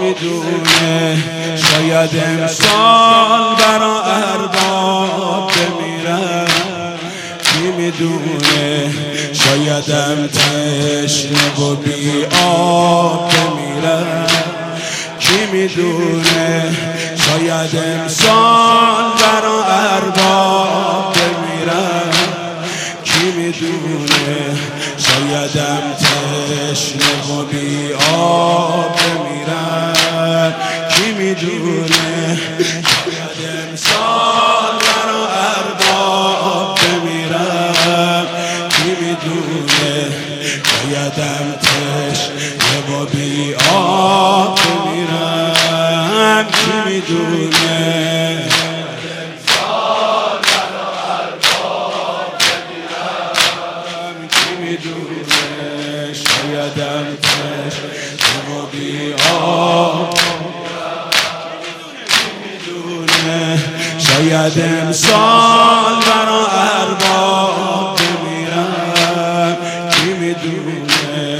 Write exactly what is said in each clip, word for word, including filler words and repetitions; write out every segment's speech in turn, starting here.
میدونه شاید امسال برا ارباب بمیرم، کی میدونه شایدم تشنه و بی آب بمیرم، کی میدونه شاید امسال برا ارباب بمیرم، کی میدونه شایدم تشنه و بی آب بمیرم، کی میدونه شاید امسال برا ارباب بمیرم، کی میدونه شایدم تشنه و بی آب بمیرم، کی میدونه شایدم تشنه و بی آب، میدونه شاید امسال برا ارباب بمیرم، کی میدونه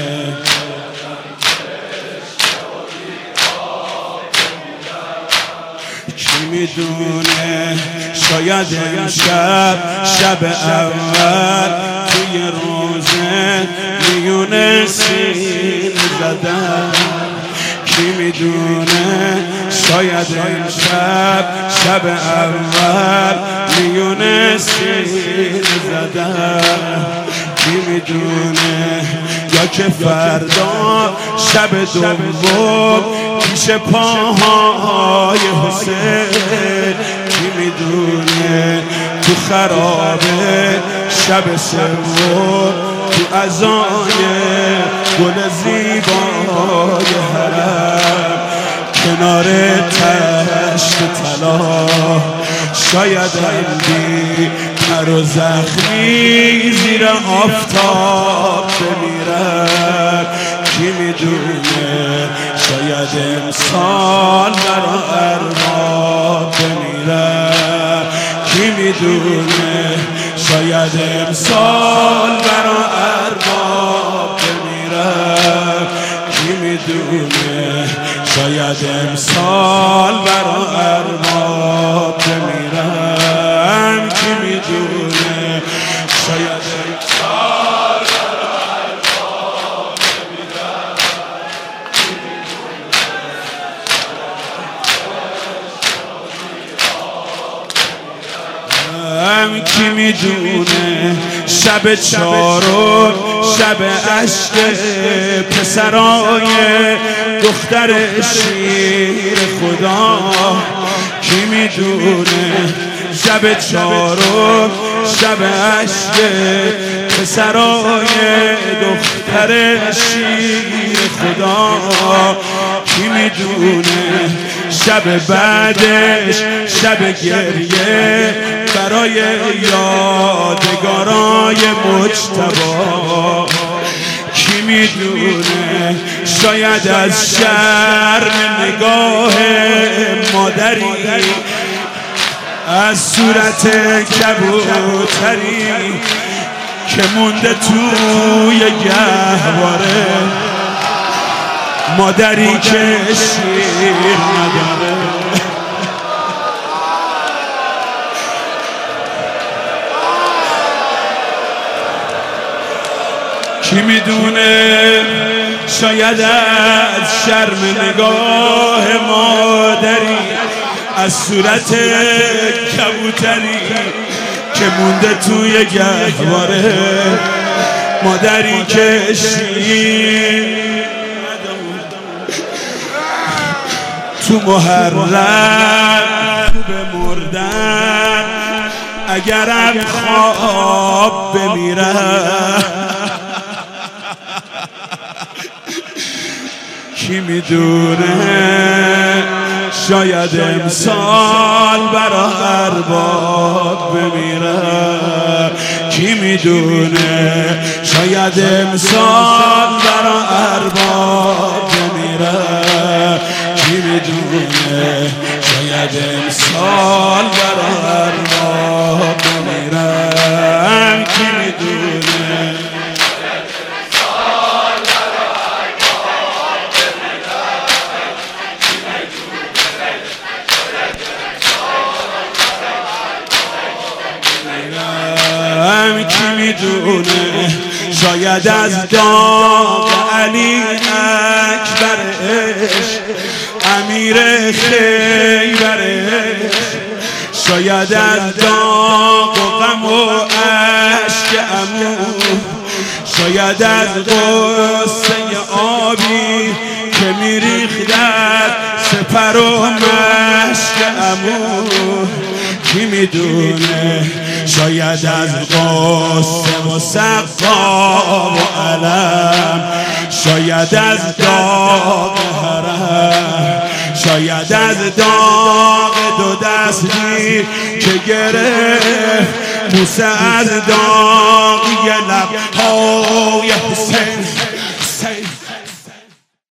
کی میدونه شاید امشب شب اول توی روزه میونه سین زدم، کی میدونه شاید امشب شب اول میونه سین زدم، کی میدونه یا که فردا شب دوم پیش پاهای حسین، کی میدونه تو خرابه شب سوم تو ازای گل زیبای حرم کنار تشت طلا شاید بی تر و زخمی زیر آفتاب بمیرم، کی میدونه شاید امسال برا ارباب بمیرم، کی میدونه شاید امسال برا ارباب بمیرم، کی میدونه شاید امسال برا ارباب بمیرم، کی میدونه شاید امسال برا ارباب بمیرم، کی میدونه شب چارم شب عشق پسرای دختر شیر خدا، کی میدونه شب چارم شب عشق پسرای دختر شیر خدا، کی میدونه شب بعدش شب گریه برای یادگارای مجتبی، کی میدونه شاید از شرم نگاه مادری از صورت کبوتری که مونده توی گهواره، مادری که شیر نداره، کی میدونه شاید از شرم نگاه مادری از صورت کبوتری که مونده توی گهواره، مادری که شیر تو محرم به مردن اگرم خواب بمیرم، کی میدونه شاید امسال برا ارباب بمیرم، کی میدونه شاید امسال برا ارباب بمیرم، کی میدونه شاید امسال برا ارباب بمیرم، کی میدونه شاید از داغ علی اکبرش امیر خیبرش، شاید از داغ و غم و عشق عمو، شاید از غصه آبی که میریخت در سپر و مشک عمو. کی میدونه شاید از غصه و سقا و علم، شاید از داغ حرم، شاید از داغ دو دستی که گرفت موسی از داغ لبهای حسین